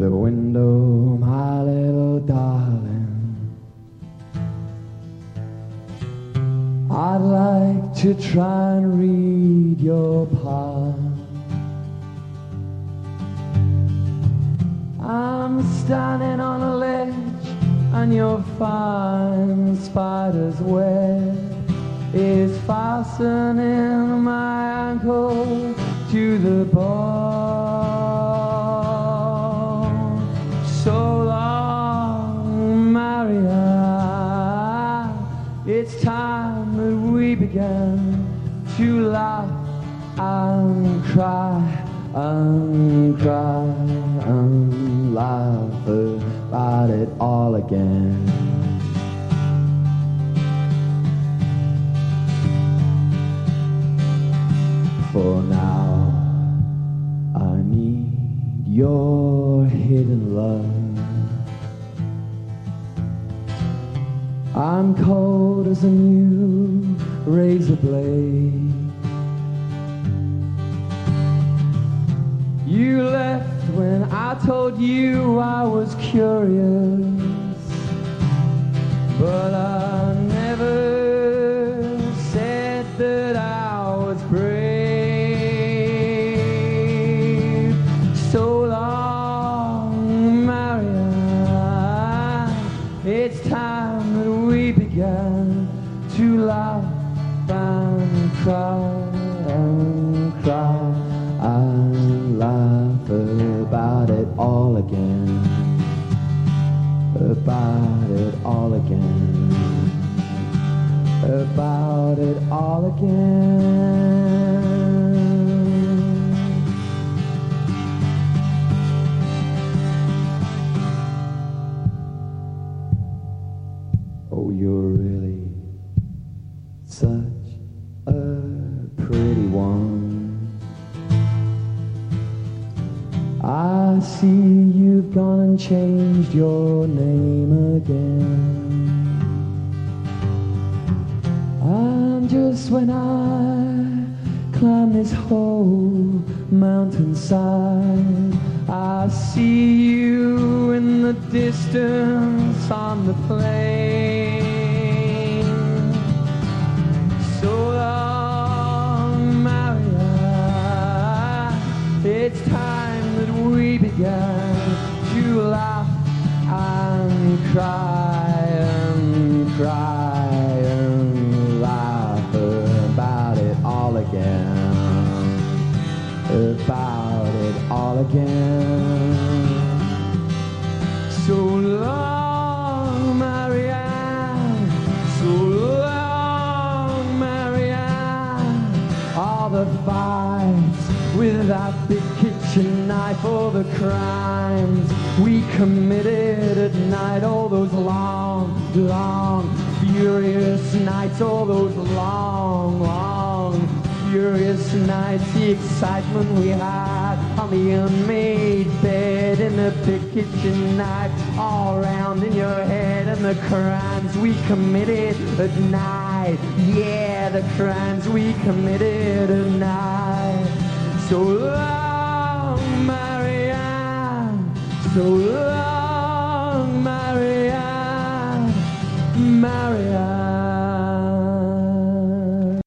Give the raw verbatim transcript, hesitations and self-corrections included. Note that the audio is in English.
the window, my little darling. I'd like to try and read your palm. I'm standing on a ledge and your fine spider's web is fastening my ankle to the bone. So long, Maria, it's time that we began to laugh and cry and cry and laugh about it all again. For now, I need your hidden love. I'm cold as a new razor blade. You left when I told you I was curious, but I never said that I was brave. So long, Maria, it's time that we began to laugh and cry and cry and laugh about it all again, about it all again, about it all again. Oh, you're really such a pretty one. I see you've gone and changed your name again. And just when I climb this whole mountainside, I see you in the distance on the plain. So long, Maria, it's time that we began to laugh and cry and cry and laugh about it all again, about it all again. So long, Marianne, so long, Marianne. All the fights with that big kitchen knife, all the crimes we committed at night, all those long, long, furious nights, all those long, long, furious nights, the excitement we had on the unmade bed in the big kitchen knife, all around in your head, and the crimes we committed at night, yeah, the crimes we committed at night. So long, Marianne, so long, Marianne, Marianne.